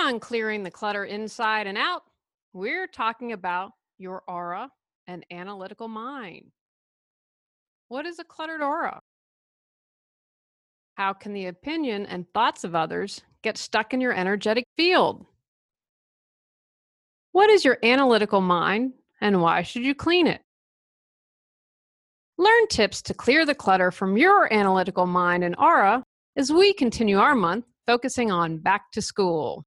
on Clearing the Clutter Inside and Out, we're talking about your aura and analytical mind. What is a cluttered aura? How can the opinion and thoughts of others get stuck in your energetic field? What is your analytical mind and why should you clean it? Learn tips to clear the clutter from your analytical mind and aura as we continue our month focusing on back to school.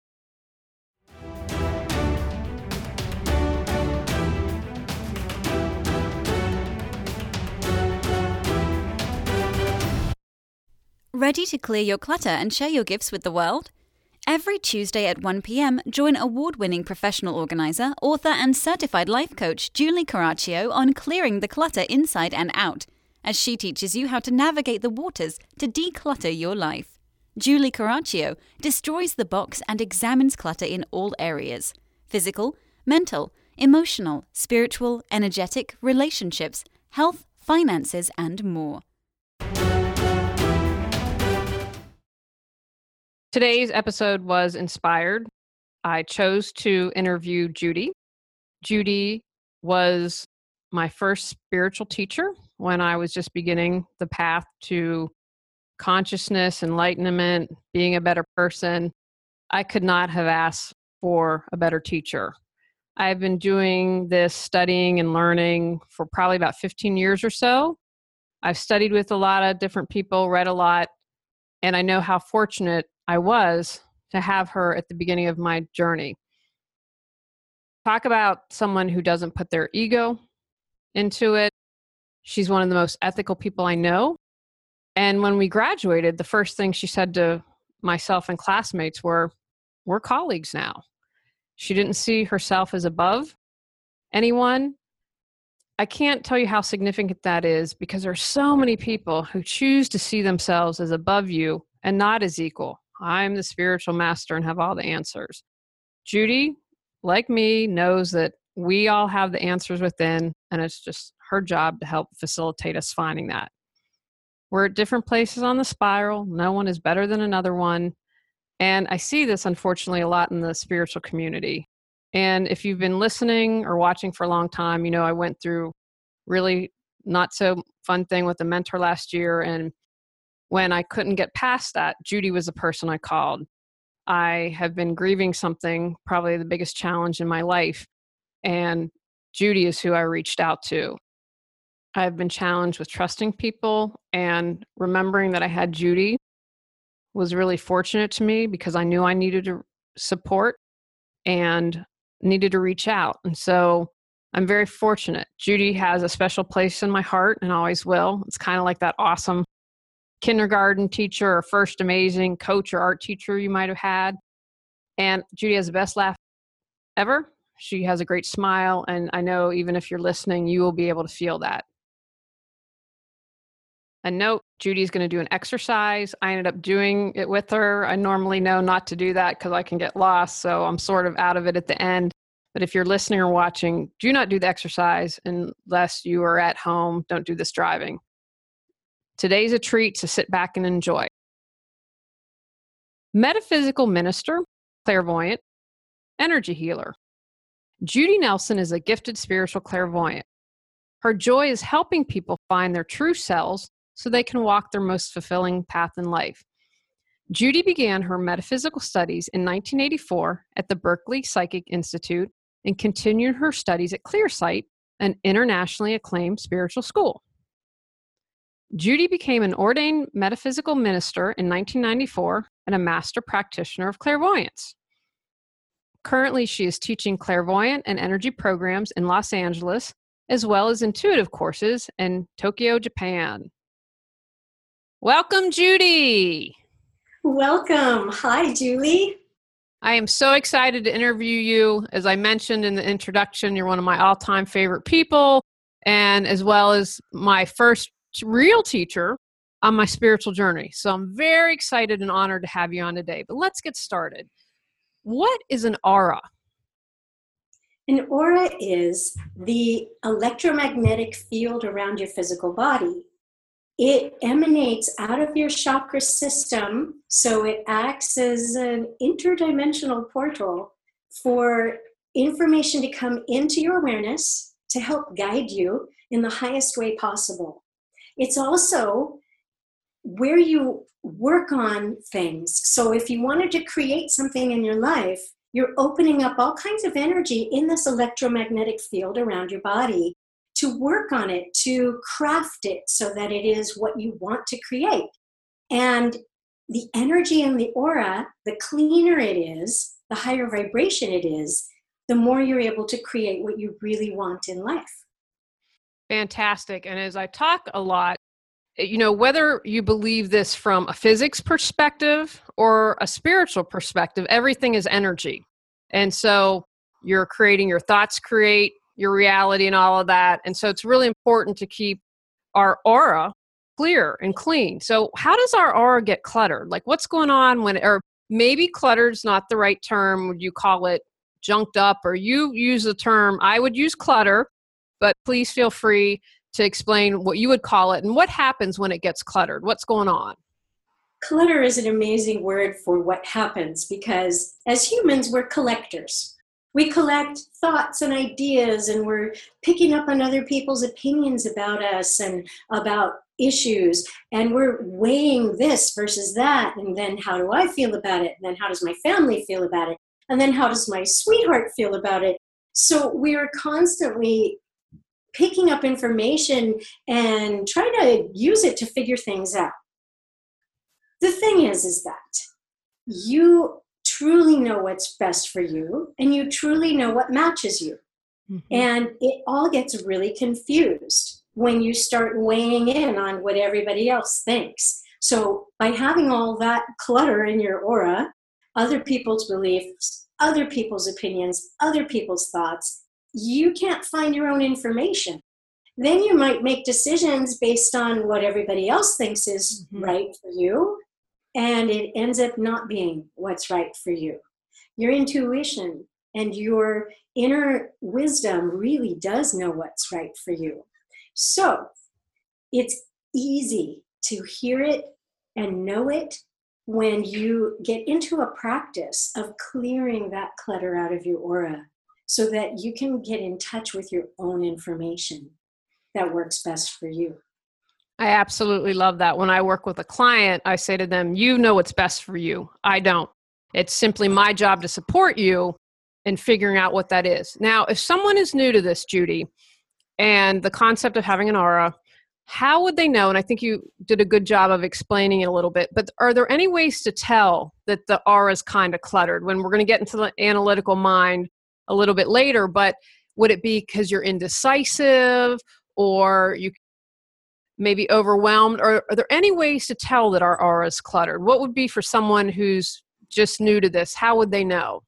Ready to clear your clutter and share your gifts with the world? Every Tuesday at 1 p.m., join award-winning professional organizer, author, and certified life coach Julie Caraccio on clearing the clutter inside and out, as she teaches you how to navigate the waters to declutter your life. Julie Caraccio destroys the box and examines clutter in all areas: physical, mental, emotional, spiritual, energetic, relationships, health, finances, and more. Today's episode was inspired. I chose to interview Judy. Judy was my first spiritual teacher when I was just beginning the path to consciousness, enlightenment, being a better person. I could not have asked for a better teacher. I've been doing this studying and learning for probably about 15 years or so. I've studied with a lot of different people, read a lot, and I know how fortunate I was to have her at the beginning of my journey. Talk about someone who doesn't put their ego into it. She's one of the most ethical people I know. And when we graduated, the first thing she said to myself and classmates were, "We're colleagues now." She didn't see herself as above anyone. I can't tell you how significant that is because there are so many people who choose to see themselves as above you and not as equal. I'm the spiritual master and have all the answers. Judy, like me, knows that we all have the answers within, and it's just her job to help facilitate us finding that. We're at different places on the spiral. No one is better than another one. And I see this, unfortunately, a lot in the spiritual community. And if you've been listening or watching for a long time, you know I went through really not so fun thing with a mentor last year. And when I couldn't get past that, Judy was the person I called. I have been grieving something, probably the biggest challenge in my life, and Judy is who I reached out to. I've been challenged with trusting people, and remembering that I had Judy was really fortunate to me because I knew I needed to support and needed to reach out. And so I'm very fortunate. Judy has a special place in my heart and always will. It's kind of like that awesome kindergarten teacher or first amazing coach or art teacher you might have had. And Judy has the best laugh ever. She has a great smile. And I know even if you're listening, you will be able to feel that. A note, Judy's going to do an exercise. I ended up doing it with her. I normally know not to do that because I can get lost. So I'm sort of out of it at the end. But if you're listening or watching, do not do the exercise unless you are at home. Don't do this driving. Today's a treat to sit back and enjoy. Metaphysical minister, clairvoyant, energy healer. Judy Nelson is a gifted spiritual clairvoyant. Her joy is helping people find their true selves so they can walk their most fulfilling path in life. Judy began her metaphysical studies in 1984 at the Berkeley Psychic Institute and continued her studies at Clearsight, an internationally acclaimed spiritual school. Judy became an ordained metaphysical minister in 1994 and a master practitioner of clairvoyance. Currently, she is teaching clairvoyant and energy programs in Los Angeles, as well as intuitive courses in Tokyo, Japan. Welcome, Judy. Welcome. Hi, Julie. I am so excited to interview you. As I mentioned in the introduction, you're one of my all-time favorite people, and as well as my first real teacher on my spiritual journey. So I'm very excited and honored to have you on today. But let's get started. What is an aura? An aura is the electromagnetic field around your physical body. it emanates out of your chakra system, so it acts as an interdimensional portal for information to come into your awareness to help guide you in the highest way possible. It's also where you work on things. So if you wanted to create something in your life, you're opening up all kinds of energy in this electromagnetic field around your body to work on it, to craft it so that it is what you want to create. And the energy in the aura, the cleaner it is, the higher vibration it is, the more you're able to create what you really want in life. Fantastic. And as I talk a lot, whether you believe this from a physics perspective or a spiritual perspective, everything is energy. And so you're creating, your thoughts create your reality and all of that. And so it's really important to keep our aura clear and clean. So how does our aura get cluttered? Like what's going on or maybe cluttered is not the right term. Would you call it junked up, or you use the term, I would use clutter, but please feel free to explain what you would call it and what happens when it gets cluttered. What's going on? Clutter is an amazing word for what happens because as humans, we're collectors. We collect thoughts and ideas, and we're picking up on other people's opinions about us and about issues, and we're weighing this versus that, and then how do I feel about it, and then how does my family feel about it, and then how does my sweetheart feel about it? So we're constantly picking up information and trying to use it to figure things out. The thing is that you truly know what's best for you, and you truly know what matches you. Mm-hmm. And it all gets really confused when you start weighing in on what everybody else thinks. So by having all that clutter in your aura, other people's beliefs, other people's opinions, other people's thoughts, you can't find your own information. Then you might make decisions based on what everybody else thinks is right for you, and it ends up not being what's right for you. Your intuition and your inner wisdom really does know what's right for you. So it's easy to hear it and know it when you get into a practice of clearing that clutter out of your aura so that you can get in touch with your own information that works best for you. I absolutely love that. When I work with a client, I say to them, you know what's best for you. I don't. It's simply my job to support you in figuring out what that is. Now, if someone is new to this, Judy, and the concept of having an aura, how would they know? And I think you did a good job of explaining it a little bit, but are there any ways to tell that the aura is kind of cluttered? When we're going to get into the analytical mind a little bit later, but would it be because you're indecisive or you maybe overwhelmed? Or are there any ways to tell that our aura is cluttered? What would be for someone who's just new to this? How would they know?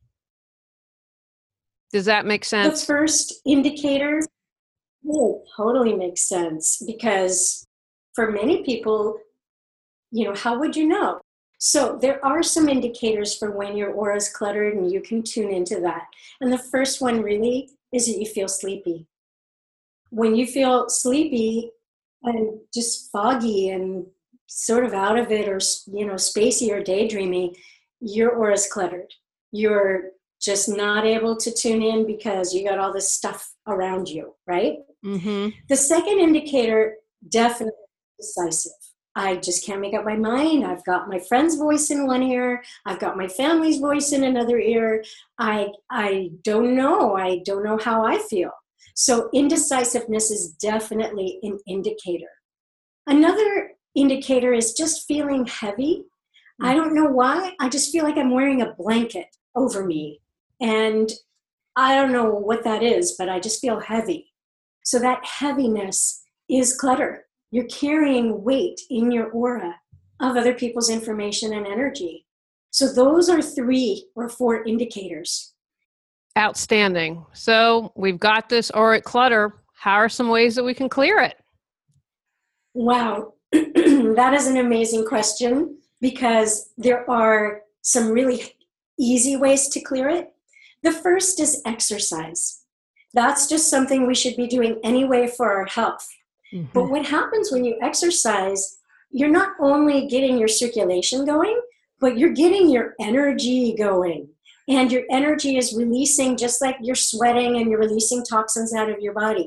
Does that make sense? The first indicator, it totally makes sense, because for many people, how would you know? So there are some indicators for when your aura is cluttered, and you can tune into that. And the first one really is that you feel sleepy. When you feel sleepy and just foggy and sort of out of it, or spacey or daydreamy, your aura is cluttered. You're just not able to tune in because you got all this stuff around you, right? Mm-hmm. The second indicator, definitely decisive. I just can't make up my mind. I've got my friend's voice in one ear. I've got my family's voice in another ear. I don't know. I don't know how I feel. So indecisiveness is definitely an indicator. Another indicator is just feeling heavy. I don't know why. I just feel like I'm wearing a blanket over me. And I don't know what that is, but I just feel heavy. So that heaviness is clutter. You're carrying weight in your aura of other people's information and energy. So those are 3 or 4 indicators. Outstanding. So we've got this auric clutter. How are some ways that we can clear it? Wow, that is an amazing question, because there are some really easy ways to clear it. The first is exercise. That's just something we should be doing anyway for our health. But what happens when you exercise, you're not only getting your circulation going, but you're getting your energy going. And your energy is releasing, just like you're sweating and you're releasing toxins out of your body.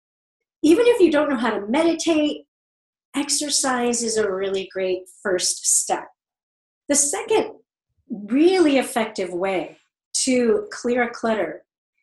Even if you don't know how to meditate, exercise is a really great first step. The second really effective way to clear a clutter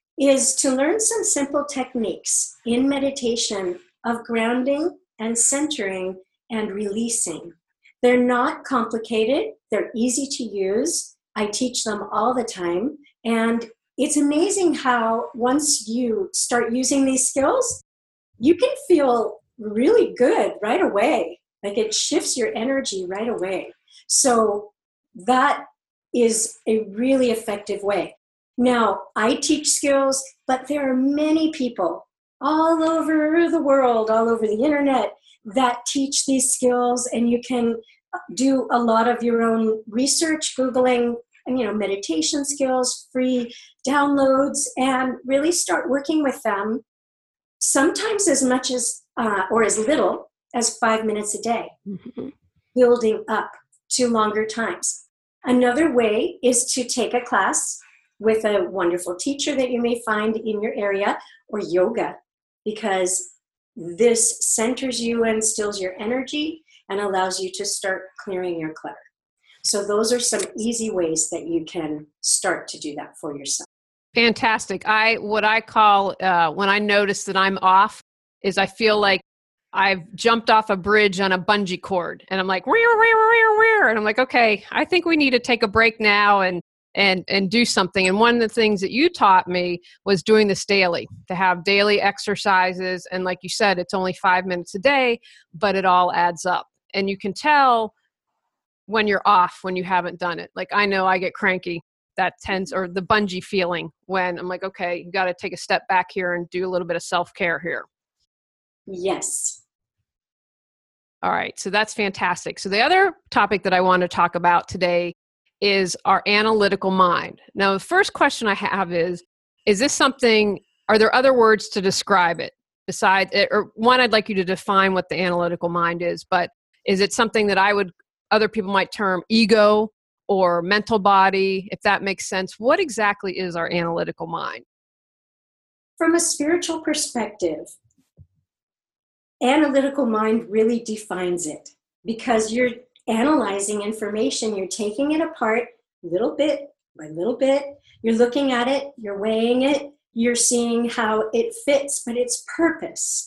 is to learn some simple techniques in meditation of grounding and centering and releasing. They're not complicated. They're easy to use. I teach them all the time. And it's amazing how once you start using these skills, you can feel really good right away. Like it shifts your energy right away. So that is a really effective way. Now, I teach skills, but there are many people all over the world, all over the internet, that teach these skills, and you can do a lot of your own research, Googling, meditation skills, free downloads, and really start working with them, sometimes as much as, or as little as 5 minutes a day, building up to longer times. Another way is to take a class with a wonderful teacher that you may find in your area, or yoga, because this centers you and stills your energy and allows you to start clearing your clutter. So those are some easy ways that you can start to do that for yourself. Fantastic. What I call when I notice that I'm off is I feel like I've jumped off a bridge on a bungee cord, and I'm like, where, and I'm like, okay, I think we need to take a break now and do something. And one of the things that you taught me was doing this daily, to have daily exercises. And like you said, it's only 5 minutes a day, but it all adds up. And you can tell when you're off, when you haven't done it. Like I know I get cranky, or the bungee feeling, when I'm like, okay, you got to take a step back here and do a little bit of self-care here. Yes. All right. So that's fantastic. So the other topic that I want to talk about today is our analytical mind. Now, the first question I have is this something, are there other words to describe it besides it? Or one, I'd like you to define what the analytical mind is, but is it something that other people might term ego or mental body, if that makes sense? What exactly is our analytical mind? From a spiritual perspective, analytical mind really defines it, because you're analyzing information, you're taking it apart little bit by little bit, you're looking at it, you're weighing it, you're seeing how it fits, but its purpose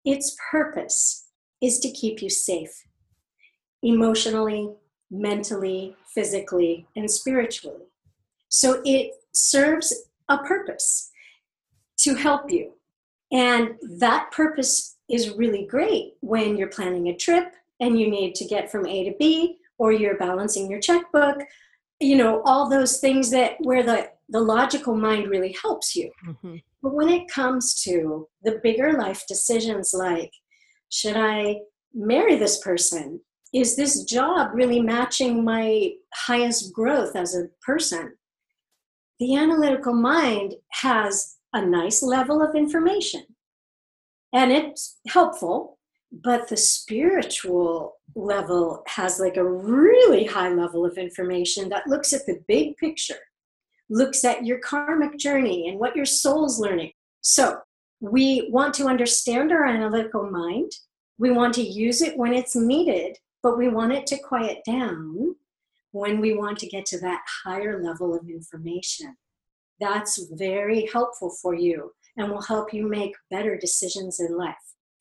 is to keep you safe, emotionally, mentally, physically, and spiritually. So it serves a purpose to help you. And that purpose is really great when you're planning a trip and you need to get from A to B, or you're balancing your checkbook, all those things where the logical mind really helps you. Mm-hmm. But when it comes to the bigger life decisions, like, should I marry this person? Is this job really matching my highest growth as a person? The analytical mind has a nice level of information, and it's helpful, but the spiritual level has like a really high level of information that looks at the big picture, looks at your karmic journey and what your soul's learning. So we want to understand our analytical mind. We want to use it when it's needed, but we want it to quiet down when we want to get to that higher level of information. That's very helpful for you and will help you make better decisions in life.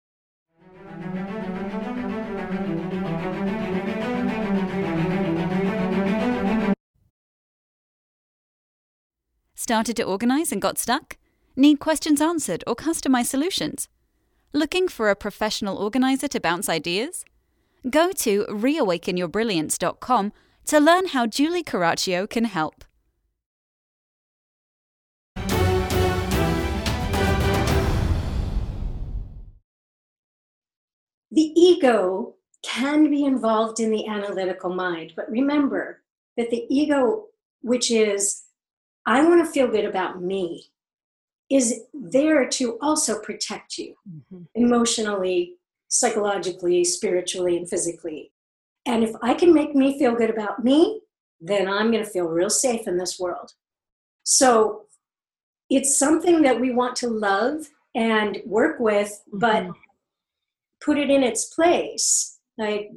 Started to organize and got stuck? Need questions answered or customized solutions? Looking for a professional organizer to bounce ideas? Go to reawakenyourbrilliance.com to learn how Julie Caraccio can help. The ego can be involved in the analytical mind, but remember that the ego, which is, I want to feel good about me, is there to also protect you emotionally, psychologically, spiritually, and physically. And if I can make me feel good about me, then I'm going to feel real safe in this world. So it's something that we want to love and work with, but put it in its place. Like,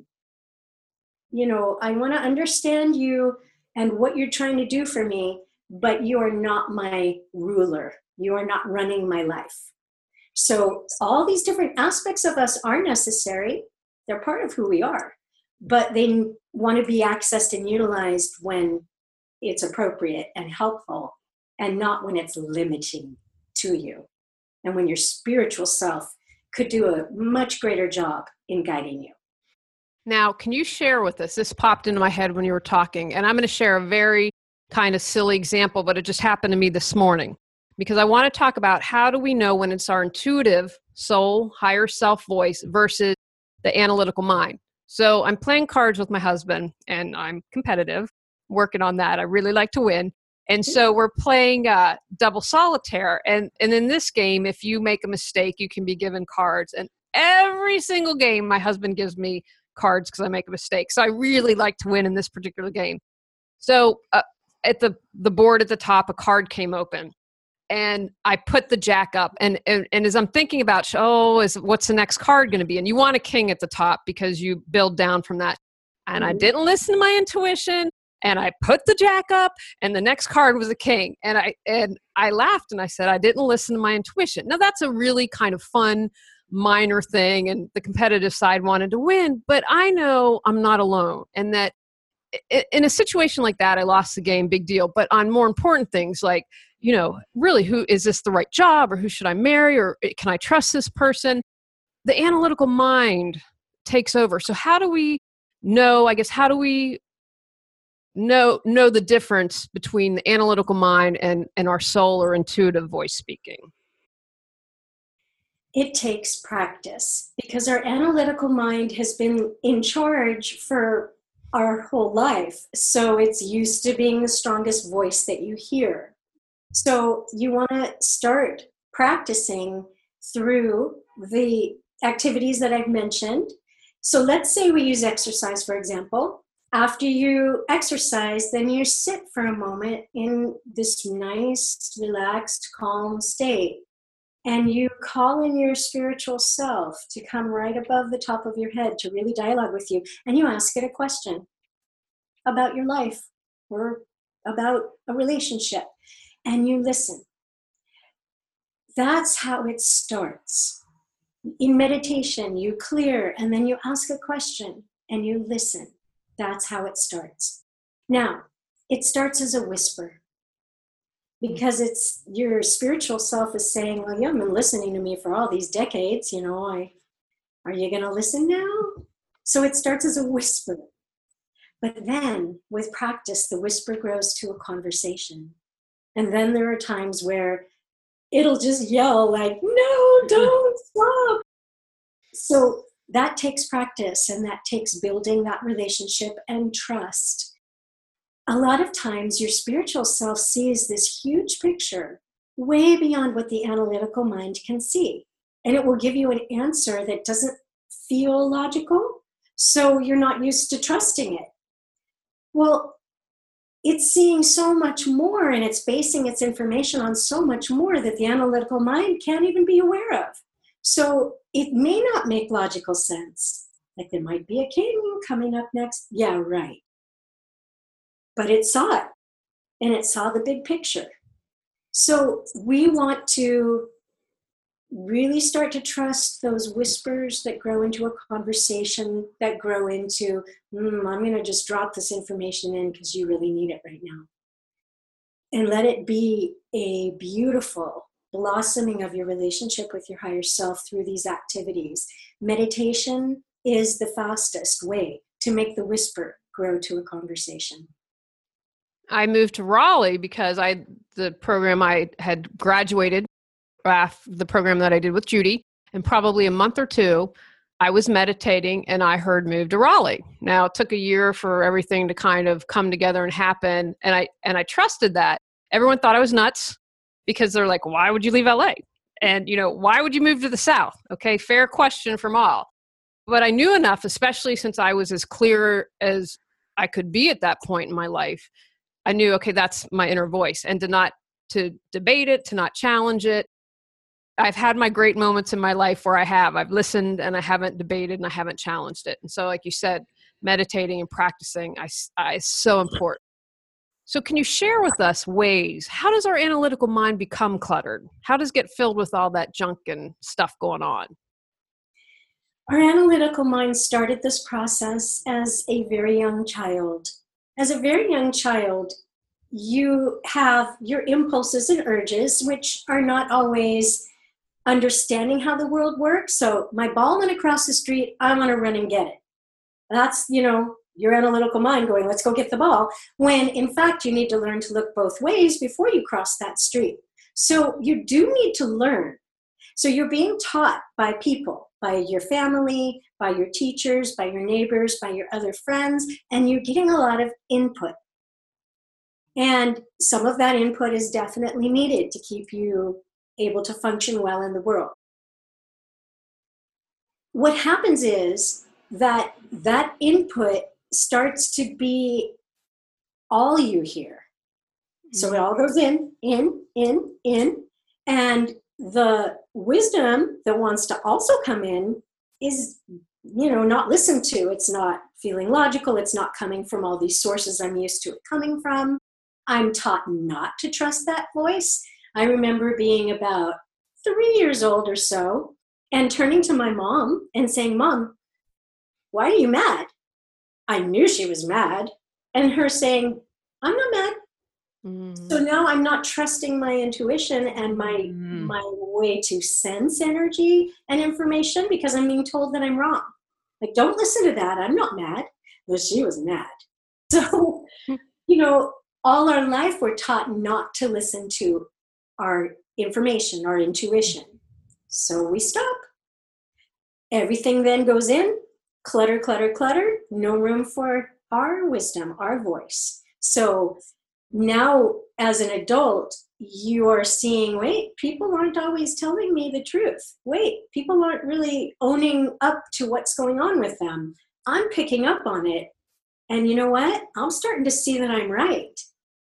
I want to understand you and what you're trying to do for me, but you are not my ruler. You are not running my life. So all these different aspects of us are necessary. They're part of who we are, but they want to be accessed and utilized when it's appropriate and helpful, and not when it's limiting to you. And when your spiritual self could do a much greater job in guiding you. Now, can you share with us, this popped into my head when you were talking, and I'm going to share a very kind of silly example, but it just happened to me this morning, because I want to talk about how do we know when it's our intuitive soul, higher self voice versus the analytical mind. So I'm playing cards with my husband, and I'm competitive, working on that. I really like to win. And so we're playing double solitaire. And in this game, if you make a mistake, you can be given cards. And every single game, my husband gives me cards because I make a mistake. So I really like to win in this particular game. So at the board at the top, a card came open. And I put the jack up. And as I'm thinking about, what's the next card going to be? And you want a king at the top because you build down from that. And I didn't listen to my intuition. And I put the jack up, and the next card was a king. And I laughed, and I said, I didn't listen to my intuition. Now, that's a really kind of fun, minor thing, and the competitive side wanted to win. But I know I'm not alone, and that in a situation like that, I lost the game, big deal. But on more important things like, really, who is this the right job, or who should I marry, or can I trust this person? The analytical mind takes over. So how do we know, know the difference between the analytical mind and our soul or intuitive voice speaking? It takes practice, because our analytical mind has been in charge for our whole life. So it's used to being the strongest voice that you hear. So you want to start practicing through the activities that I've mentioned. So let's say we use exercise, for example. After you exercise, then you sit for a moment in this nice, relaxed, calm state. And you call in your spiritual self to come right above the top of your head to really dialogue with you. And you ask it a question about your life or about a relationship. And you listen. That's how it starts. In meditation, you clear, and then you ask a question and you listen. That's how it starts. Now, it starts as a whisper, because it's your spiritual self is saying, well, you haven't been listening to me for all these decades, are you going to listen now? So it starts as a whisper. But then with practice, the whisper grows to a conversation. And then there are times where it'll just yell like, no, don't stop. So that takes practice, and that takes building that relationship and trust. A lot of times your spiritual self sees this huge picture way beyond what the analytical mind can see. And it will give you an answer that doesn't feel logical, so you're not used to trusting it. Well, it's seeing so much more, and it's basing its information on so much more that the analytical mind can't even be aware of. So it may not make logical sense. Like there might be a king coming up next. Yeah, right. But it saw it, and it saw the big picture. So we want to really start to trust those whispers that grow into a conversation, that grow into, I'm going to just drop this information in because you really need it right now. And let it be a beautiful blossoming of your relationship with your higher self through these activities. Meditation is the fastest way to make the whisper grow to a conversation. I moved to Raleigh because the program I had graduated, the program that I did with Judy, and probably a month or two, I was meditating and I heard move to Raleigh. Now it took a year for everything to kind of come together and happen. And I trusted that. Everyone thought I was nuts because they're like, why would you leave LA? And, why would you move to the South? Okay, fair question from all. But I knew enough, especially since I was as clear as I could be at that point in my life. I knew, okay, that's my inner voice, and to debate it, to not challenge it. I've had my great moments in my life where I've listened and I haven't debated and I haven't challenged it. And so, like you said, meditating and practicing is so important. So can you share with us ways, how does our analytical mind become cluttered? How does it get filled with all that junk and stuff going on? Our analytical mind started this process as a very young child. As a very young child, you have your impulses and urges, which are not always understanding how the world works. So my ball went across the street, I want to run and get it. That's, your analytical mind going, let's go get the ball, when in fact you need to learn to look both ways before you cross that street. So you do need to learn. So you're being taught by people, by your family, by your teachers, by your neighbors, by your other friends, and you're getting a lot of input. And some of that input is definitely needed to keep you able to function well in the world. What happens is that input starts to be all you hear. So it all goes in, and the wisdom that wants to also come in is, not listened to. It's not feeling logical. It's not coming from all these sources I'm used to it coming from. I'm taught not to trust that voice. I remember being about 3 years old or so and turning to my mom and saying, Mom, why are you mad? I knew she was mad. And her saying, I'm not mad. Mm. So now I'm not trusting my intuition and my way to sense energy and information because I'm being told that I'm wrong. Like, don't listen to that. I'm not mad. Well, she was mad. So, all our life we're taught not to listen to our information, our intuition. So we stop. Everything then goes in, clutter, clutter, clutter, no room for our wisdom, our voice. So now as an adult, you are seeing, wait, people aren't always telling me the truth. Wait, people aren't really owning up to what's going on with them. I'm picking up on it. And you know what? I'm starting to see that I'm right.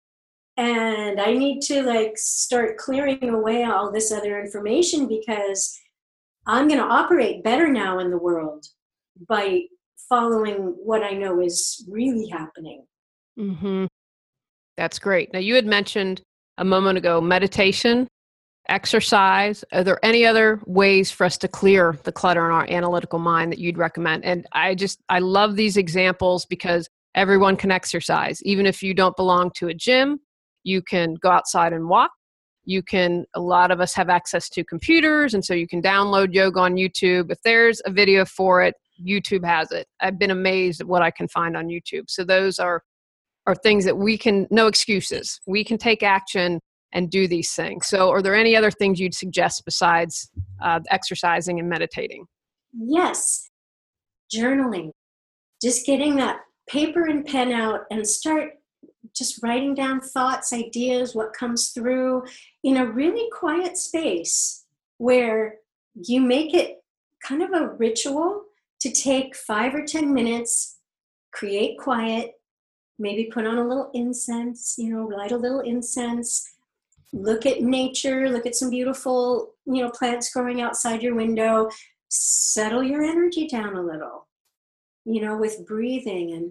And I need to start clearing away all this other information because I'm going to operate better now in the world by following what I know is really happening. Mm-hmm. That's great. Now, you had mentioned a moment ago meditation, exercise. Are there any other ways for us to clear the clutter in our analytical mind that you'd recommend? And I love these examples because everyone can exercise. Even if you don't belong to a gym, you can go outside and walk. A lot of us have access to computers, and so you can download yoga on YouTube. If there's a video for it, YouTube has it. I've been amazed at what I can find on YouTube. So those are things that no excuses. We can take action and do these things. So are there any other things you'd suggest besides exercising and meditating? Yes. Journaling. Just getting that paper and pen out and start just writing down thoughts, ideas, what comes through in a really quiet space where you make it kind of a ritual to take 5 or 10 minutes, create quiet, maybe put on a little incense, light a little incense, look at nature, look at some beautiful, plants growing outside your window, settle your energy down a little, with breathing and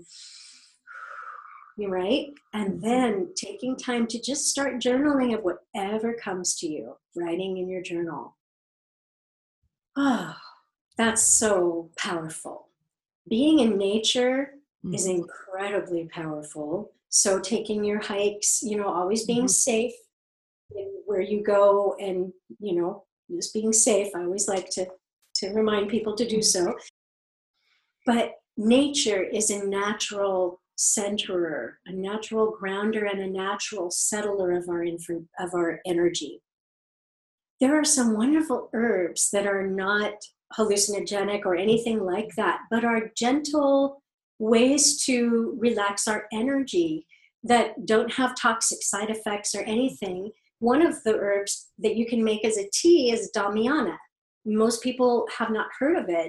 right? And then taking time to just start journaling of whatever comes to you, writing in your journal. Oh, that's so powerful. Being in nature is incredibly powerful. So taking your hikes, always being safe where you go and, just being safe. I always like to remind people to do so. But nature is a natural centerer, a natural grounder, and a natural settler of our energy. There are some wonderful herbs that are not hallucinogenic or anything like that, but are gentle ways to relax our energy that don't have toxic side effects or anything. One of the herbs that you can make as a tea is Damiana. Most people have not heard of it,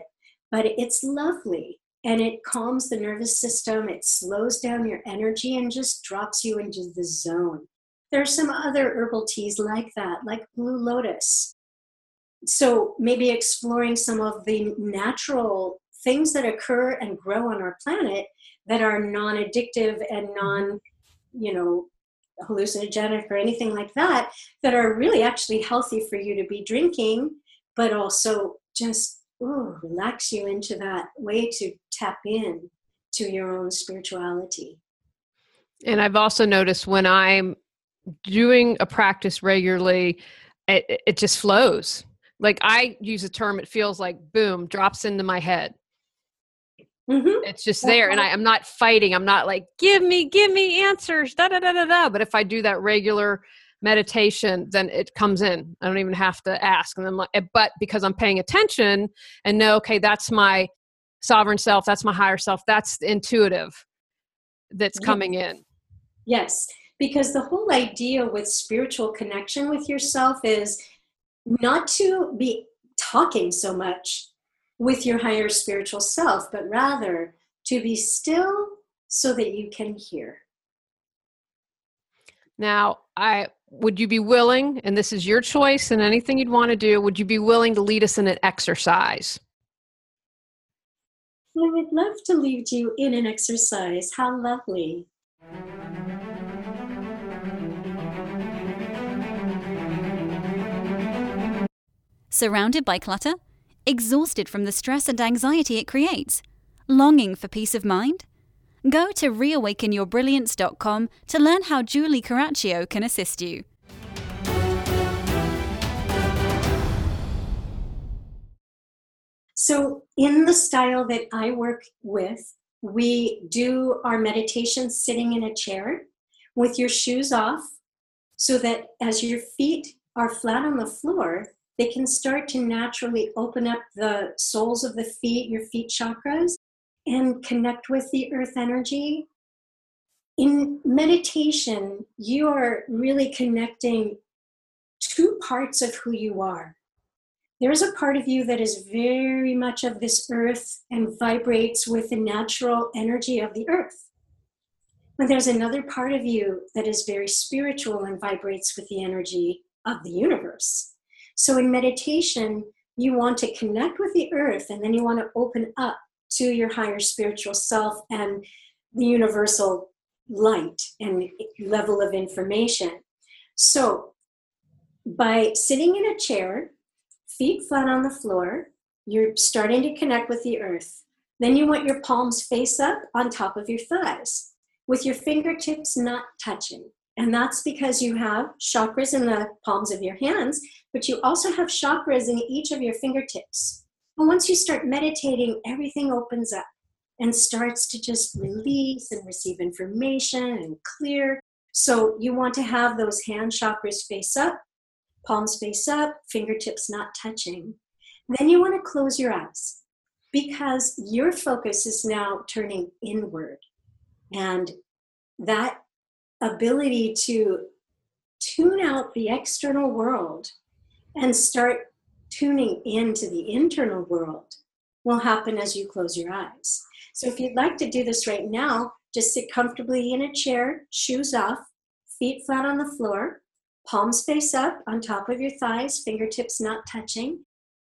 but it's lovely. And it calms the nervous system, it slows down your energy and just drops you into the zone. There are some other herbal teas like that, like Blue Lotus. So maybe exploring some of the natural things that occur and grow on our planet that are non-addictive and non, hallucinogenic or anything like that, that are really actually healthy for you to be drinking, but also just relax you into that way to tap in to your own spirituality. And I've also noticed when I'm doing a practice regularly, it just flows. Like I use a term, it feels like boom, drops into my head. Mm-hmm. It's just there. And I'm not fighting. I'm not like, give me answers, da, da, da, da, da. But if I do that regular meditation, then it comes in. I don't even have to ask. And then, but because I'm paying attention and know, okay, that's my sovereign self, that's my higher self, that's intuitive that's coming in. Yes, because the whole idea with spiritual connection with yourself is not to be talking so much with your higher spiritual self, but rather to be still so that you can hear. Now, would you be willing, and this is your choice and anything you'd want to do, would you be willing to lead us in an exercise? I would love to lead you in an exercise. How lovely. Surrounded by clutter? Exhausted from the stress and anxiety it creates? Longing for peace of mind? Go to reawakenyourbrilliance.com to learn how Julie Caraccio can assist you. So in the style that I work with, we do our meditation sitting in a chair with your shoes off, so that as your feet are flat on the floor, they can start to naturally open up the soles of the feet, your feet chakras, and connect with the earth energy. In meditation, you are really connecting two parts of who you are. There's a part of you that is very much of this earth and vibrates with the natural energy of the earth. But there's another part of you that is very spiritual and vibrates with the energy of the universe. So in meditation, you want to connect with the earth, and then you want to open up to your higher spiritual self and the universal light and level of information. So by sitting in a chair, feet flat on the floor, you're starting to connect with the earth. Then you want your palms face up on top of your thighs, with your fingertips not touching. And that's because you have chakras in the palms of your hands, but you also have chakras in each of your fingertips. And once you start meditating, everything opens up and starts to just release and receive information and clear. So you want to have those hand chakras face up, palms face up, fingertips not touching. Then you want to close your eyes, because your focus is now turning inward. And that ability to tune out the external world and start tuning into the internal world will happen as you close your eyes. So if you'd like to do this right now, just sit comfortably in a chair, shoes off, feet flat on the floor, palms face up on top of your thighs, fingertips not touching.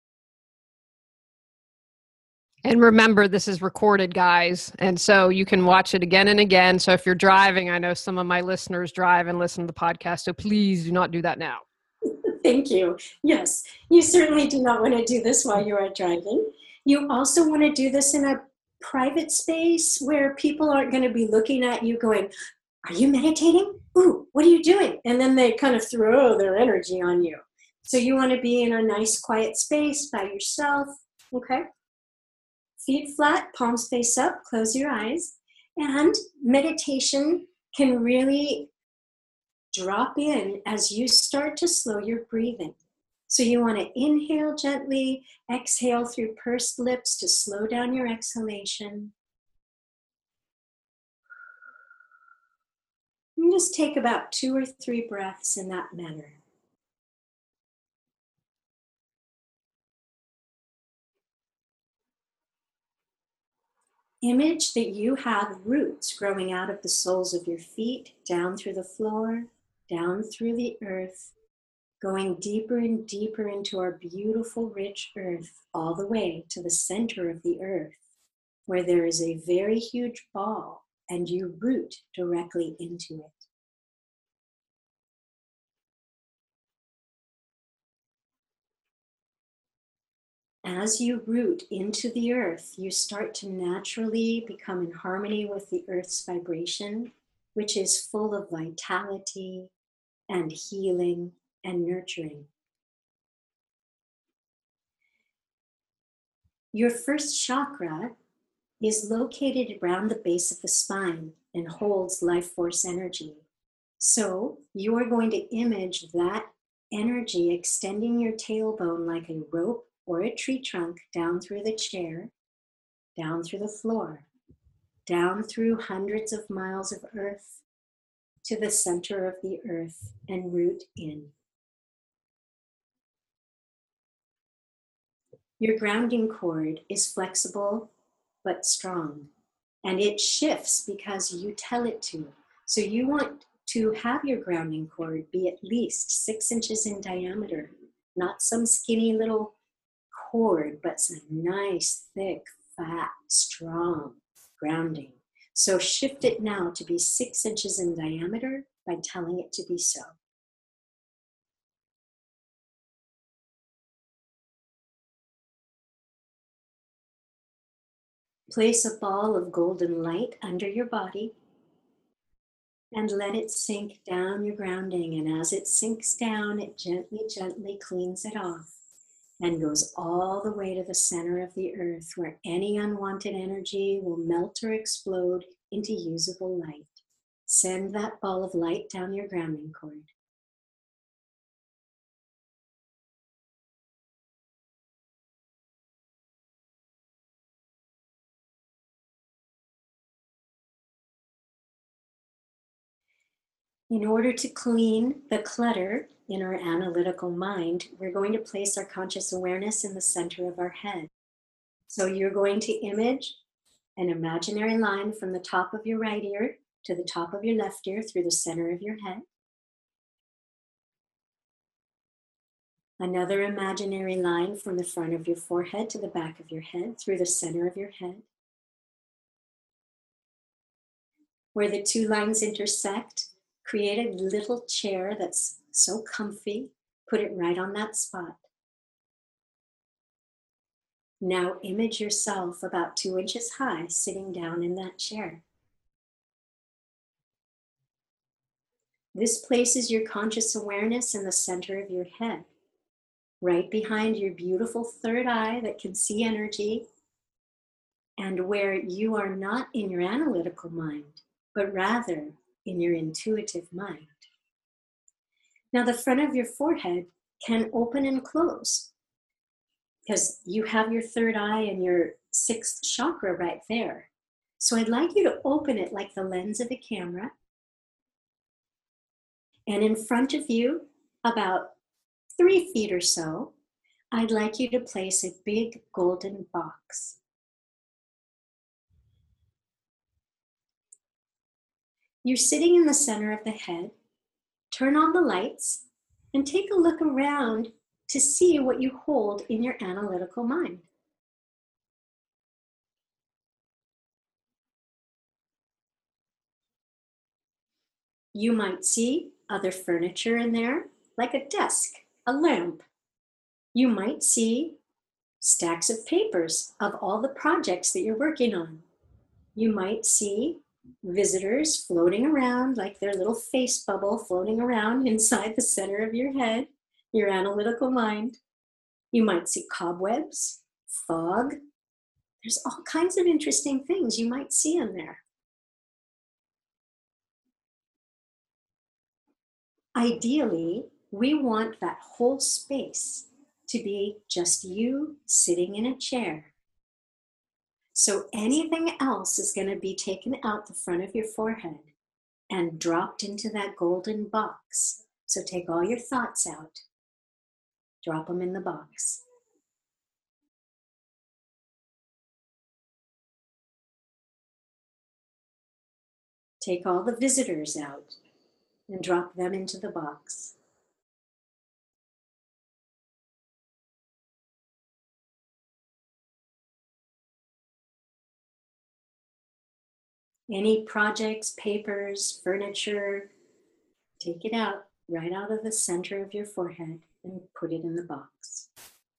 And remember, this is recorded, guys. And so you can watch it again and again. So if you're driving, I know some of my listeners drive and listen to the podcast. So please do not do that now. Thank you. Yes, you certainly do not want to do this while you are driving. You also want to do this in a private space where people aren't going to be looking at you going, are you meditating? Ooh, what are you doing? And then they kind of throw their energy on you. So you want to be in a nice quiet space by yourself. Okay. Feet flat, palms face up, close your eyes. And meditation can really drop in as you start to slow your breathing. So you want to inhale gently, exhale through pursed lips to slow down your exhalation. And just take about 2 or 3 breaths in that manner. Image that you have roots growing out of the soles of your feet, down through the floor, down through the earth, going deeper and deeper into our beautiful, rich earth, all the way to the center of the earth, where there is a very huge ball and you root directly into it. As you root into the earth, you start to naturally become in harmony with the earth's vibration, which is full of vitality and healing and nurturing. Your first chakra is located around the base of the spine and holds life force energy. So you are going to image that energy extending your tailbone like a rope or a tree trunk down through the chair, down through the floor, down through hundreds of miles of earth to the center of the earth and root in. Your grounding cord is flexible but strong, and it shifts because you tell it to. So you want to have your grounding cord be at least 6 inches in diameter, not some skinny little cord, but some nice, thick, fat, strong grounding. So shift it now to be 6 inches in diameter by telling it to be so. Place a ball of golden light under your body and let it sink down your grounding. And as it sinks down, it gently, gently cleans it off and goes all the way to the center of the earth, where any unwanted energy will melt or explode into usable light. Send that ball of light down your grounding cord. In order to clean the clutter in our analytical mind, we're going to place our conscious awareness in the center of our head. So you're going to image an imaginary line from the top of your right ear to the top of your left ear through the center of your head. Another imaginary line from the front of your forehead to the back of your head through the center of your head. Where the two lines intersect, create a little chair that's so comfy. Put it right on that spot. Now image yourself about 2 inches high sitting down in that chair. This places your conscious awareness in the center of your head, right behind your beautiful third eye that can see energy, and where you are not in your analytical mind, but rather in your intuitive mind. Now the front of your forehead can open and close because you have your third eye and your sixth chakra right there. So I'd like you to open it like the lens of a camera. And in front of you, about 3 feet or so, I'd like you to place a big golden box. You're sitting in the center of the head. Turn on the lights and take a look around to see what you hold in your analytical mind. You might see other furniture in there, like a desk, a lamp. You might see stacks of papers of all the projects that you're working on. You might see visitors floating around like their little face bubble floating around inside the center of your head, your analytical mind. You might see cobwebs, fog. There's all kinds of interesting things you might see in there. Ideally, we want that whole space to be just you sitting in a chair. So anything else is going to be taken out the front of your forehead and dropped into that golden box. So take all your thoughts out, drop them in the box. Take all the visitors out and drop them into the box. Any projects, papers, furniture, take it out, right out of the center of your forehead and put it in the box.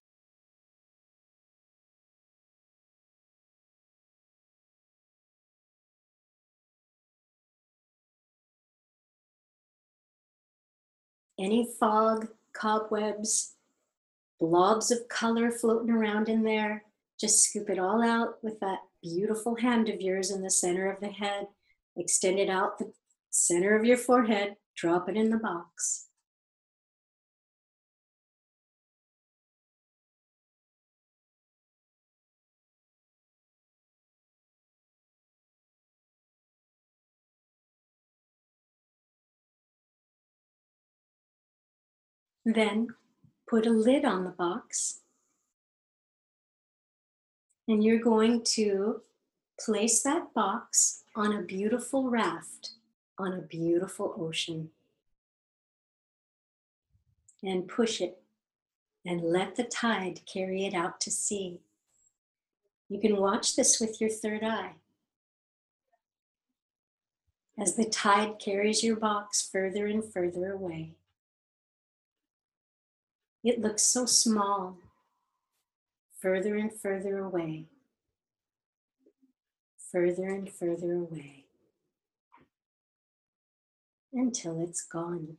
Any fog, cobwebs, blobs of color floating around in there, just scoop it all out with that beautiful hand of yours in the center of the head. Extend it out the center of your forehead, drop it in the box. Then put a lid on the box, and you're going to place that box on a beautiful raft on a beautiful ocean and push it and let the tide carry it out to sea. You can watch this with your third eye. As the tide carries your box further and further away. It looks so small, further and further away, further and further away, until it's gone.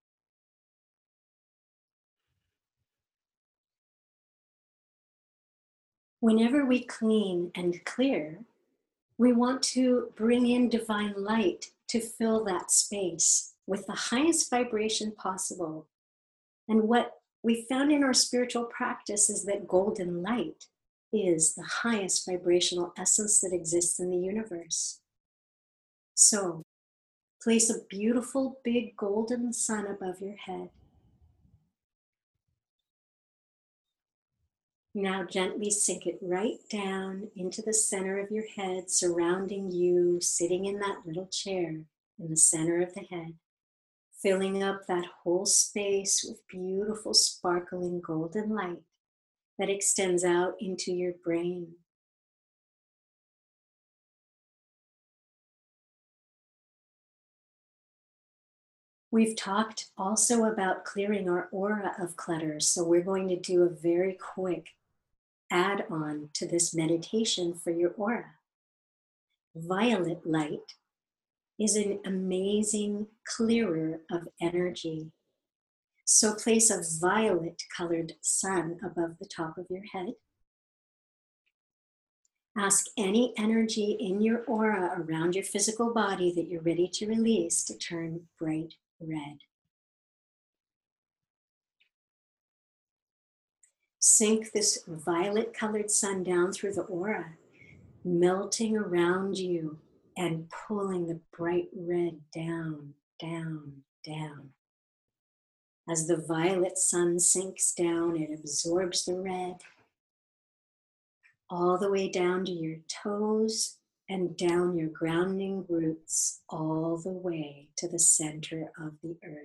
Whenever we clean and clear, we want to bring in divine light to fill that space with the highest vibration possible. And what we found in our spiritual practice is that golden light is the highest vibrational essence that exists in the universe. So, place a beautiful big golden sun above your head. Now gently sink it right down into the center of your head, surrounding you, sitting in that little chair in the center of the head, filling up that whole space with beautiful sparkling golden light that extends out into your brain. We've talked also about clearing our aura of clutter, so we're going to do a very quick add on to this meditation for your aura. Violet light is an amazing clearer of energy. So place a violet colored sun above the top of your head. Ask any energy in your aura around your physical body that you're ready to release to turn bright red. Sink this violet colored sun down through the aura, melting around you and pulling the bright red down, down, down. As the violet sun sinks down, it absorbs the red all the way down to your toes and down your grounding roots all the way to the center of the earth.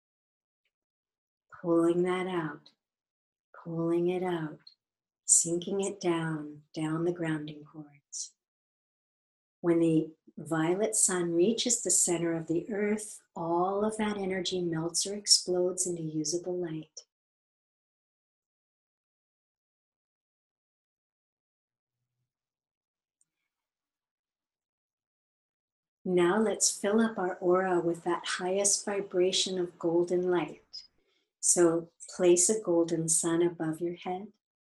Pulling that out, pulling it out, sinking it down, down the grounding cords. When the violet sun reaches the center of the earth, all of that energy melts or explodes into usable light. Now let's fill up our aura with that highest vibration of golden light. So place a golden sun above your head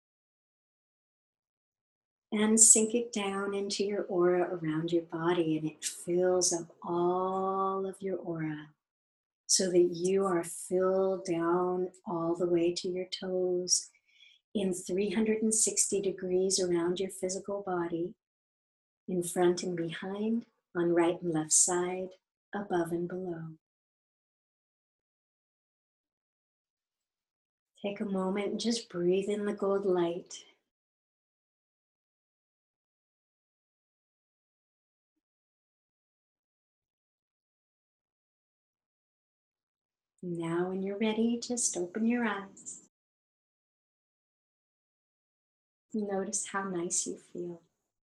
and sink it down into your aura around your body, and it fills up all of your aura so that you are filled down all the way to your toes in 360 degrees around your physical body, in front and behind, on right and left side, above and below. Take a moment and just breathe in the gold light. Now, when you're ready, just open your eyes. Notice how nice you feel.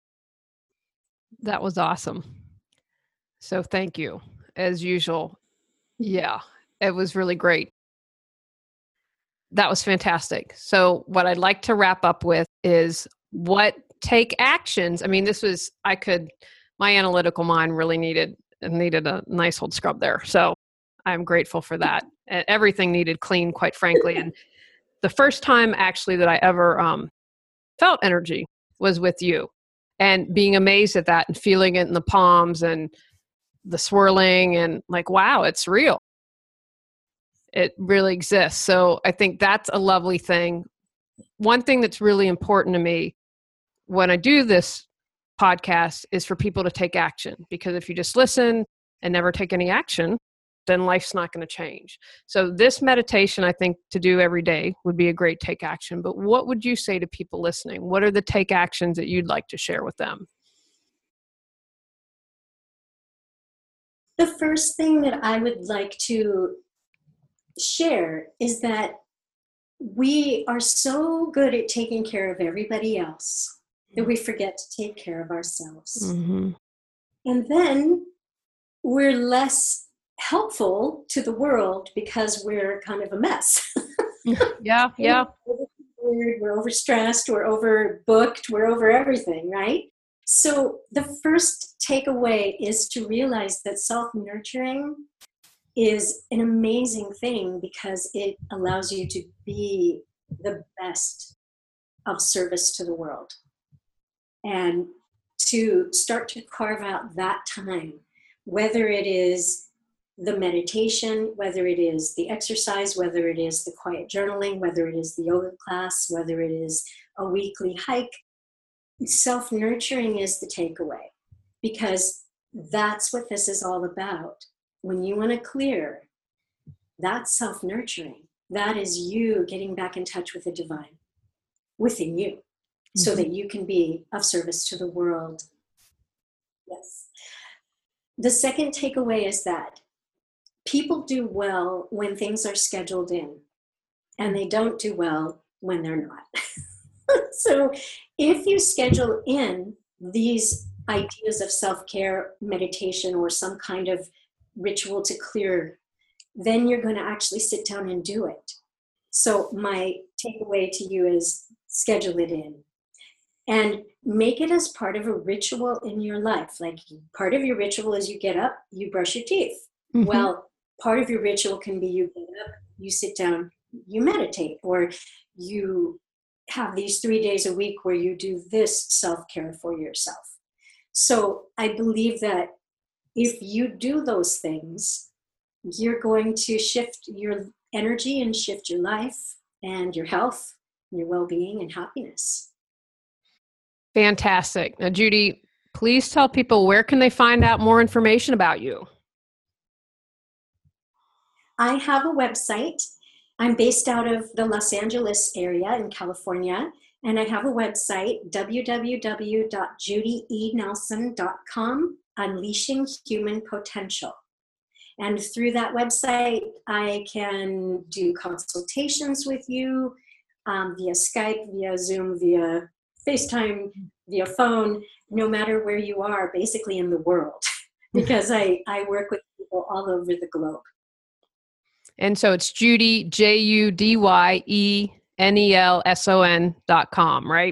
That was awesome. So thank you, as usual. Yeah, it was really great. That was fantastic. So what I'd like to wrap up with is what take actions. I mean, my analytical mind really needed a nice old scrub there. So I'm grateful for that. Everything needed clean, quite frankly. And the first time actually that I ever felt energy was with you, and being amazed at that and feeling it in the palms and the swirling and like, wow, it's real. It really exists. So I think that's a lovely thing. One thing that's really important to me when I do this podcast is for people to take action, because if you just listen and never take any action, then life's not going to change. So this meditation, I think, to do every day would be a great take action. But what would you say to people listening? What are the take actions that you'd like to share with them? The first thing that I would like to share is that we are so good at taking care of everybody else that we forget to take care of ourselves. Mm-hmm. And then we're less helpful to the world because we're kind of a mess. Yeah. We're overstressed, we're overbooked, we're over everything, right? So the first takeaway is to realize that self-nurturing is an amazing thing because it allows you to be the best of service to the world. And to start to carve out that time, whether it is the meditation, whether it is the exercise, whether it is the quiet journaling, whether it is the yoga class, whether it is a weekly hike, self-nurturing is the takeaway, because that's what this is all about. When you want to clear, that's self-nurturing. That is you getting back in touch with the divine within you, so that you can be of service to the world. Yes. The second takeaway is that people do well when things are scheduled in, and they don't do well when they're not. So if you schedule in these ideas of self-care, meditation, or some kind of ritual to clear, then you're going to actually sit down and do it. So my takeaway to you is schedule it in. And make it as part of a ritual in your life. Like, part of your ritual is you get up, you brush your teeth. Mm-hmm. Well, part of your ritual can be you get up, you sit down, you meditate, or you have these 3 days a week where you do this self-care for yourself. So I believe that if you do those things, you're going to shift your energy and shift your life and your health, and your well-being and happiness. Fantastic. Now, Judy, please tell people, where can they find out more information about you? I have a website. I'm based out of the Los Angeles area in California, and I have a website, www.judyenelson.com, Unleashing Human Potential. And through that website, I can do consultations with you via Skype, via Zoom, via FaceTime, via phone, no matter where you are, basically in the world, because I work with people all over the globe. And so it's Judy, JUDYENELSON.com, right?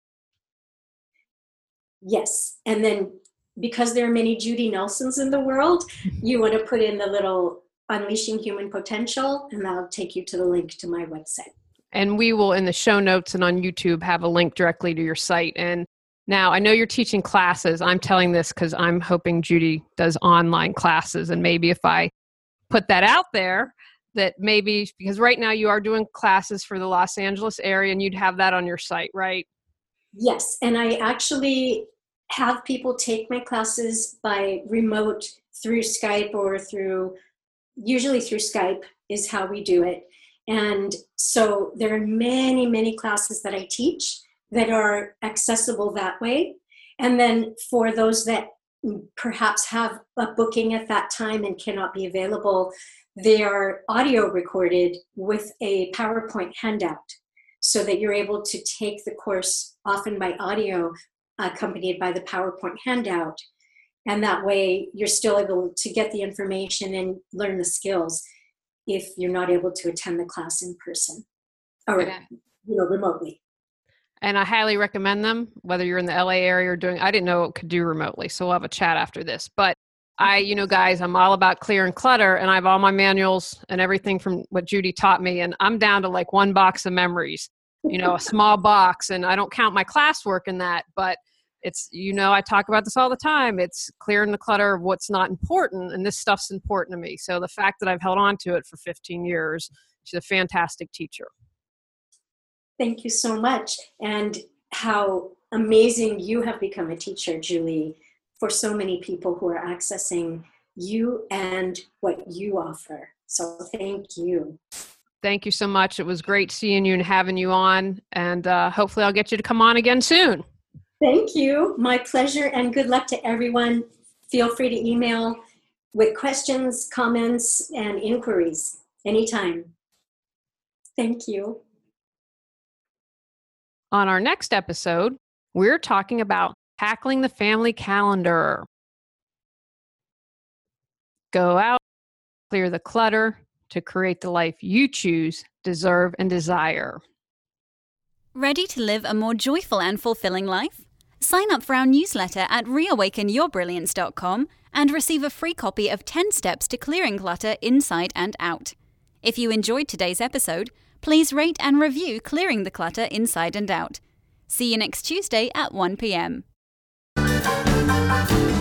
Yes. And then because there are many Judy Nelsons in the world, you want to put in the little Unleashing Human Potential, and that'll take you to the link to my website. And we will, in the show notes and on YouTube, have a link directly to your site. And now, I know you're teaching classes. I'm telling this because I'm hoping Judy does online classes. And maybe if I put that out there, that maybe, because right now you are doing classes for the Los Angeles area, and you'd have that on your site, right? Yes. And I actually have people take my classes by remote through Skype, or usually through Skype is how we do it. And so there are many, many classes that I teach that are accessible that way. And then for those that perhaps have a booking at that time and cannot be available, they are audio recorded with a PowerPoint handout so that you're able to take the course often by audio accompanied by the PowerPoint handout. And that way you're still able to get the information and learn the skills if you're not able to attend the class in person or remotely. And I highly recommend them, whether you're in the LA area or I didn't know it could do remotely. So we'll have a chat after this. But guys, I'm all about clear and clutter, and I have all my manuals and everything from what Judy taught me. And I'm down to like one box of memories, a small box, and I don't count my classwork in that, but it's, I talk about this all the time. It's clearing the clutter of what's not important, and this stuff's important to me. So the fact that I've held on to it for 15 years, she's a fantastic teacher. Thank you so much. And how amazing you have become a teacher, Julie, for so many people who are accessing you and what you offer. So thank you. Thank you so much. It was great seeing you and having you on. And hopefully I'll get you to come on again soon. Thank you. My pleasure, and good luck to everyone. Feel free to email with questions, comments, and inquiries anytime. Thank you. On our next episode, we're talking about tackling the family calendar. Go out, clear the clutter to create the life you choose, deserve, and desire. Ready to live a more joyful and fulfilling life? Sign up for our newsletter at reawakenyourbrilliance.com and receive a free copy of 10 Steps to Clearing Clutter Inside and Out. If you enjoyed today's episode, please rate and review Clearing the Clutter Inside and Out. See you next Tuesday at 1 p.m.